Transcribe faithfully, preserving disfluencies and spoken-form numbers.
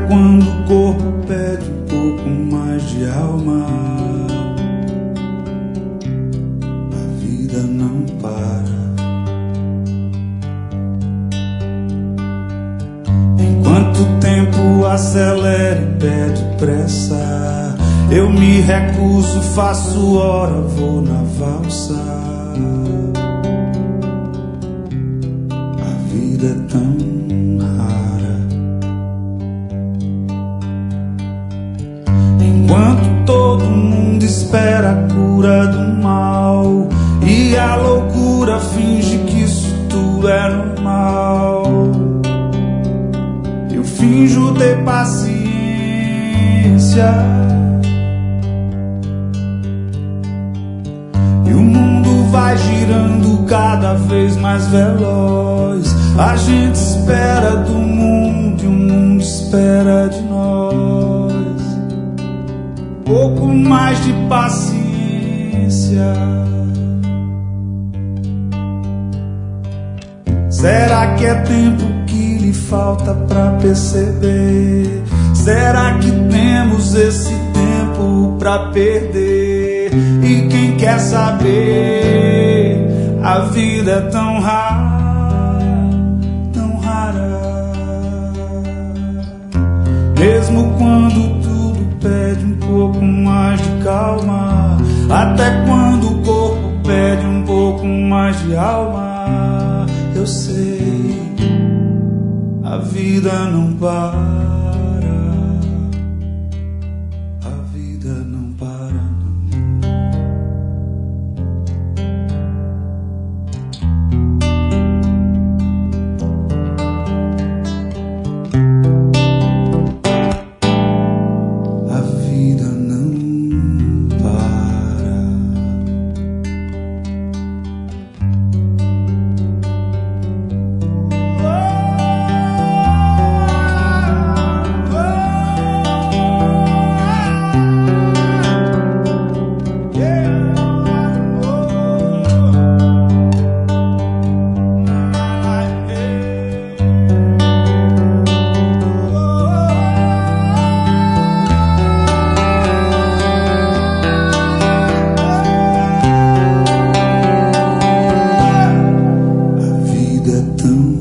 quando o corpo pede um pouco mais de alma. A vida não para. Enquanto o tempo acelera e pede pressa, eu me recuso, faço hora, vou na valsa. A vida é tão rara. Enquanto todo mundo espera a cura do mal e a loucura finge que isso tudo é normal, eu finjo ter paciência. E o mundo vai girando cada vez mais veloz. A gente espera do mundo e o mundo espera de nós. Pouco mais de paciência. Será que é tempo que lhe falta pra perceber? Será que temos esse tempo pra perder? E quem quer saber? A vida é tão rara, tão rara. Mesmo quando tudo pede um pouco mais de calma, até quando o corpo pede um pouco mais de alma, eu sei, a vida não para. Tão